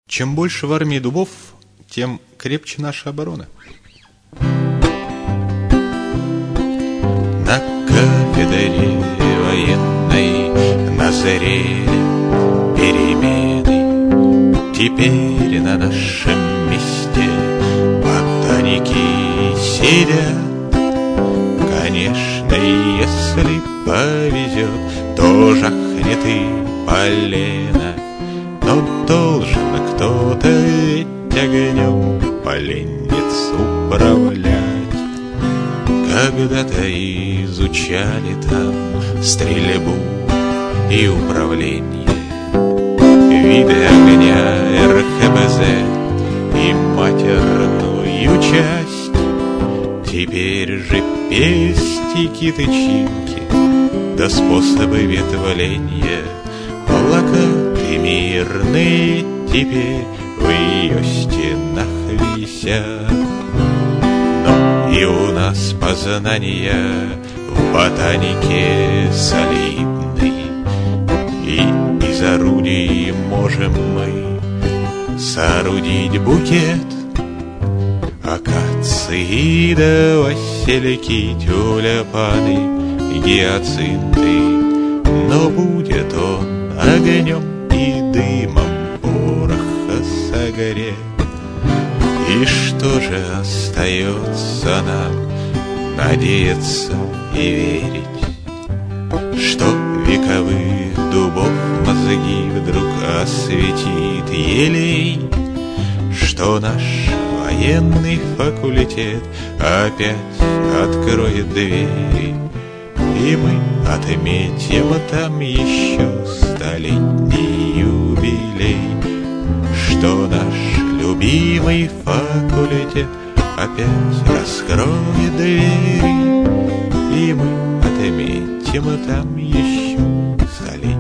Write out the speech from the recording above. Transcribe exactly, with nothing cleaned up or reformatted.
Чем больше в армии дубов, тем крепче наша оборона. На кафедре военной назрели перемены. Теперь на нашем месте ботаники сидят. Конечно, если повезет, то жахнет и полено. Но должен кто-то ведь огнем поленец управлять. Когда-то изучали там стрельбу и управление, виды огня, эр ха бэ зэ и матерную часть. Теперь же пестики, тычинки да способы ветвления плакаты мирные теперь в ее стенах висят. Но и у нас познания в ботанике солидны, и из орудий можем мы соорудить букет акации да васильки, тюльпаны, гиацинты. Но будет он огнем и дымом пороха согреть. И что же остается нам? Надеяться и верить, что вековых дубов мозги вдруг осветит елей, что наш военный факультет опять откроет двери, и мы отметим там еще столетний юбилей, что наш любимый факультет опять раскроет двери, и мы отметим там еще столетний